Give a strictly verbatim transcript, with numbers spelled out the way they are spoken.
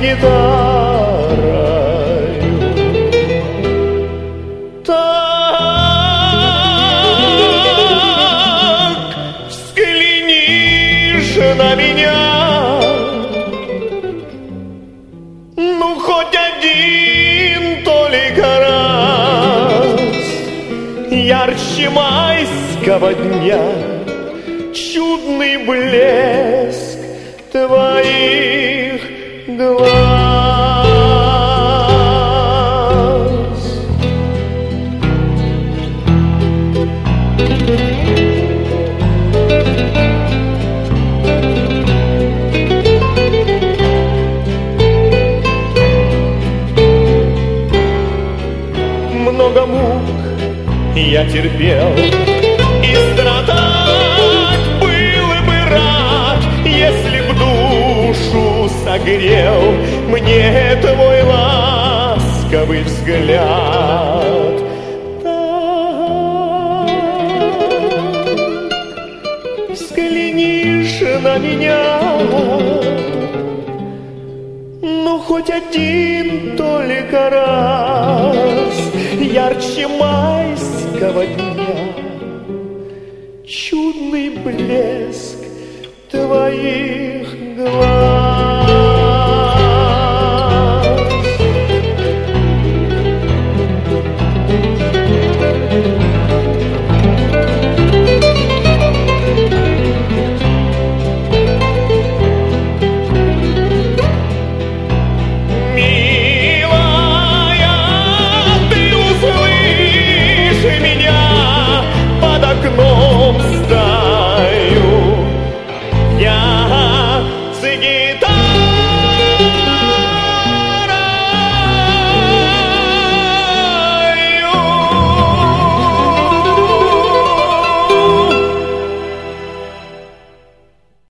гитарой. Так взгляни же на меня, ну хоть один только раз, ярче майского дня, чудный блеск твоих глаз. Много мук я терпел и страдать был бы рад, если б душу согрел мне твой ласковый взгляд. Так взгляни же на меня, ну хоть один только раз, ярче майского дня, чудный блеск твоих глаз.